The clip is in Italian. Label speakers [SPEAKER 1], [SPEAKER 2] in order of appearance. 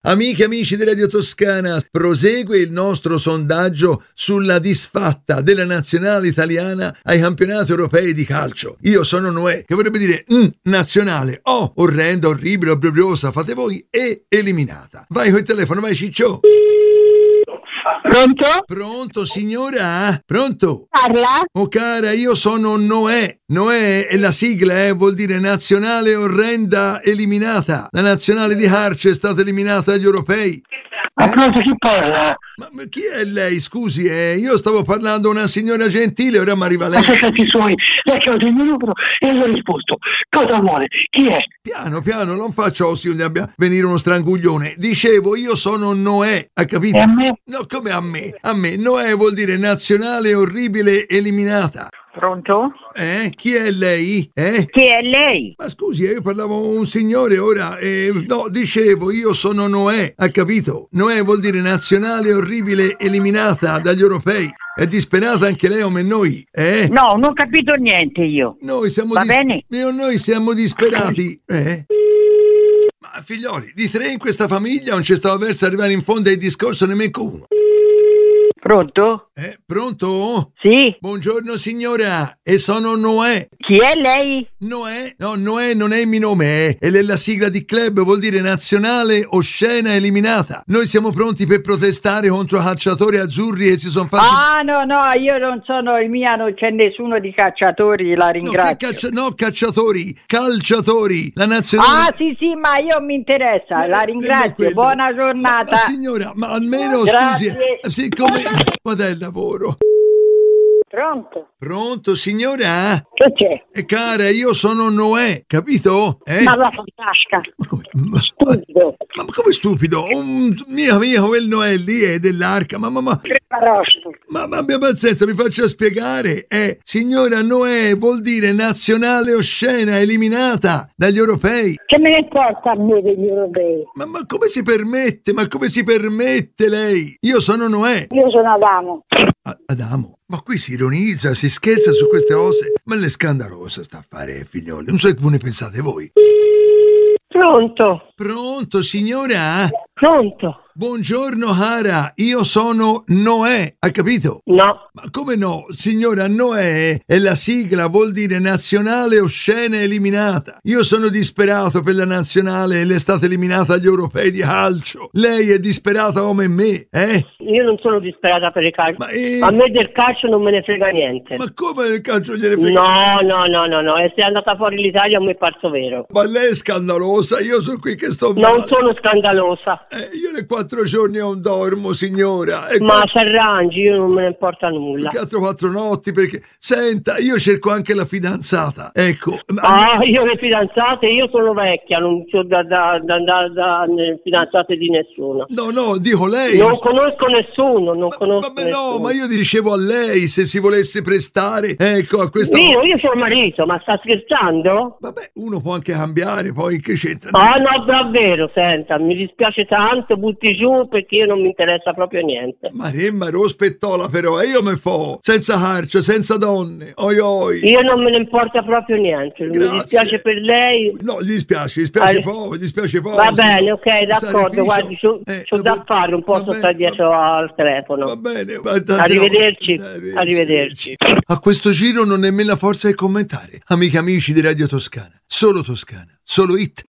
[SPEAKER 1] Amiche e amici di Radio Toscana, prosegue il nostro sondaggio sulla disfatta della nazionale italiana ai campionati europei di calcio. Io sono Noè, che vorrebbe dire nazionale, orrenda, orribile, obbrobriosa, fate voi, e eliminata. Vai col telefono, vai Ciccio.
[SPEAKER 2] Pronto?
[SPEAKER 1] Pronto, signora? Pronto?
[SPEAKER 2] Parla?
[SPEAKER 1] Oh cara, io sono Noè. Noè è la sigla, vuol dire nazionale orrenda eliminata. La nazionale di calcio è stata eliminata agli europei.
[SPEAKER 2] Ma pronto, chi parla?
[SPEAKER 1] Ma chi è lei, scusi? Io stavo parlando a una signora gentile, ora mi arriva lei.
[SPEAKER 2] Ma sei cazzi suoi, lei ha chiamato il mio numero e io ho risposto. Cosa vuole? Chi è?
[SPEAKER 1] Piano, piano, non faccio ossi onde abbia venire uno stranguglione. Dicevo, io sono Noè, ha capito?
[SPEAKER 2] E a me?
[SPEAKER 1] No, come a me? A me, Noè vuol dire nazionale orribile eliminata.
[SPEAKER 3] Pronto?
[SPEAKER 1] Chi è lei?
[SPEAKER 3] Chi è lei?
[SPEAKER 1] Ma scusi, io parlavo con un signore ora. No, dicevo, io sono Noè, ha capito? Noè vuol dire nazionale orribile eliminata dagli europei. È disperata anche lei come noi,
[SPEAKER 3] No, non ho capito niente io.
[SPEAKER 1] Noi siamo
[SPEAKER 3] Va bene?
[SPEAKER 1] Noi siamo disperati, Ma figlioli, di 3 in questa famiglia non ci stava verso arrivare in fondo al discorso nemmeno uno.
[SPEAKER 3] Pronto?
[SPEAKER 1] Pronto?
[SPEAKER 3] Sì?
[SPEAKER 1] Buongiorno signora, e sono Noè.
[SPEAKER 3] Chi è lei?
[SPEAKER 1] Noè? No, Noè non è il mio nome, è la sigla di club, vuol dire nazionale oscena eliminata. Noi siamo pronti per protestare contro calciatori azzurri e si sono fatti...
[SPEAKER 3] Ah, no, io non sono il mia, non c'è nessuno di cacciatori, la ringrazio.
[SPEAKER 1] No, cacciatori, calciatori, la nazionale...
[SPEAKER 3] Ah, sì, ma io mi interessa, la ringrazio, buona giornata.
[SPEAKER 1] Ma signora, ma almeno
[SPEAKER 3] Grazie.
[SPEAKER 1] scusi, siccome... Qual è il lavoro?
[SPEAKER 2] Pronto?
[SPEAKER 1] Pronto, signora?
[SPEAKER 2] Che c'è?
[SPEAKER 1] Cara, io sono Noè, capito?
[SPEAKER 2] Ma la fantasca.
[SPEAKER 1] Ma come?
[SPEAKER 2] Stupido.
[SPEAKER 1] Ma come stupido? Mia, quel Noè lì è dell'arca, ma abbia pazienza, mi faccia spiegare. Signora, Noè vuol dire nazionale oscena eliminata dagli europei.
[SPEAKER 2] Che me ne importa a me degli europei?
[SPEAKER 1] Ma come si permette? Ma come si permette lei? Io sono Noè.
[SPEAKER 2] Io sono Adamo.
[SPEAKER 1] Adamo? Ma qui si ironizza, si scherza su queste cose. Ma è scandalosa sta a fare, figlioli. Non so come ne pensate voi.
[SPEAKER 2] Pronto?
[SPEAKER 1] Pronto, signora?
[SPEAKER 2] Pronto?
[SPEAKER 1] Buongiorno cara, io sono Noè, ha capito?
[SPEAKER 2] No.
[SPEAKER 1] Ma come no? Signora, Noè è la sigla, vuol dire nazionale oscena eliminata. Io sono disperato per la nazionale e l'è stata eliminata agli europei di calcio. Lei è disperata come me,
[SPEAKER 2] Io non sono disperata per il calcio.
[SPEAKER 1] Ma
[SPEAKER 2] a me del calcio non me ne frega niente.
[SPEAKER 1] Ma come del calcio gliene frega?
[SPEAKER 2] No. E se è andata fuori l'Italia a me è parso vero.
[SPEAKER 1] Ma lei è scandalosa, io sono qui che sto male.
[SPEAKER 2] Non sono scandalosa.
[SPEAKER 1] Io le 4 giorni non dormo, signora.
[SPEAKER 2] Ma si arrangi, io non me ne importa nulla.
[SPEAKER 1] 4 notti, perché... Senta, io cerco anche la fidanzata, ecco.
[SPEAKER 2] Io le fidanzate, io sono vecchia, non so da fidanzate di nessuno.
[SPEAKER 1] No, dico lei.
[SPEAKER 2] Non conosco nessuno, nessuno.
[SPEAKER 1] No, ma io dicevo a lei se si volesse prestare, ecco, a questa...
[SPEAKER 2] Io c'ho il marito, ma sta scherzando?
[SPEAKER 1] Vabbè, uno può anche cambiare, poi che c'entra?
[SPEAKER 2] No, davvero, senta, mi dispiace tanto, butti giù perché non mi interessa proprio niente.
[SPEAKER 1] Ma rospettola però, e io me fo, senza calcio, senza donne, oi.
[SPEAKER 2] Io non me ne importa proprio niente,
[SPEAKER 1] Grazie.
[SPEAKER 2] Mi dispiace per lei.
[SPEAKER 1] No, gli dispiace poco.
[SPEAKER 2] Va bene, ok, d'accordo, guardi, c'ho da fare, non posso stare dietro al telefono.
[SPEAKER 1] Va bene,
[SPEAKER 2] arrivederci.
[SPEAKER 1] A questo giro non nemmeno la forza di commentare. Amiche e amici di Radio Toscana, solo Toscana, solo hit.